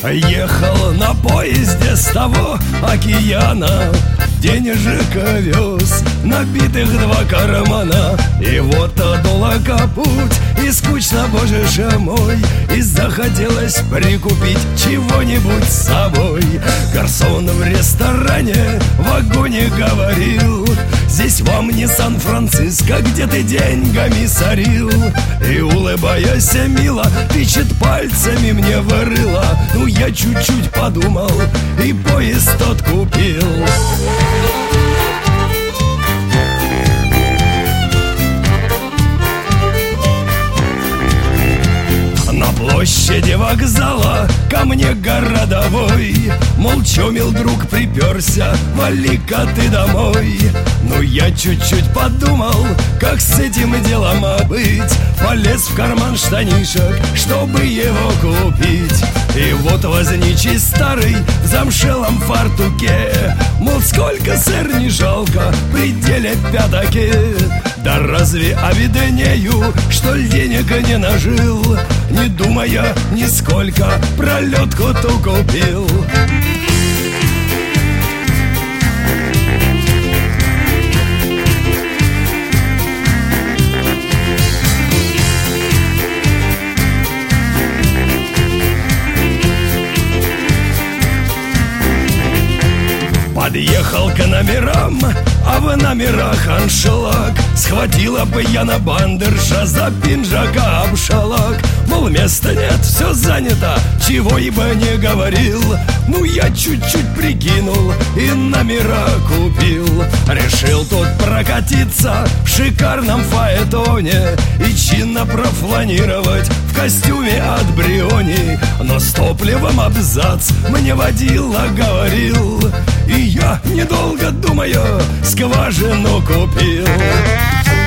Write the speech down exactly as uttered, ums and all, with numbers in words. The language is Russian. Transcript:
Ехал на поезде с того океана, денежек вез, набитых два кармана. И вот долго путь, и скучно, боже ж мой, и захотелось прикупить чего-нибудь с собой. Гарсон в ресторане в вагоне говорил: здесь вам не Сан-Франциско, где ты деньгами сорил. И, улыбаясь мило, тычет пальцами мне в рыло. Ну, я чуть-чуть подумал и поезд тот купил. На площади вокзала ко мне городовой, мол, чё, мил друг, приперся, вали-ка ты домой. Ну, я чуть-чуть подумал, как с этим делом быть. Полез в карман штанишек, чтобы его купить. И вот возничий старый в замшелом фартуке, мол, сколько, сэр, не жалко, при деле пятаки. Да разве обеднею, что ли, денег не нажил, не думая нисколько, пролетку ту купил. Подъехал к номерам, а в номерах аншлаг. Схватила бы я на бандерша за пинжака обшалак. Мол, места нет, все занято, чего ибо не говорил. Ну, я чуть-чуть прикинул и номера купил. Решил тут прокатиться в шикарном фаэтоне и чинно профланировать в костюме от Бриони. Но с топливом абзац мне водила говорил, и я, недолго думая, скважину купил.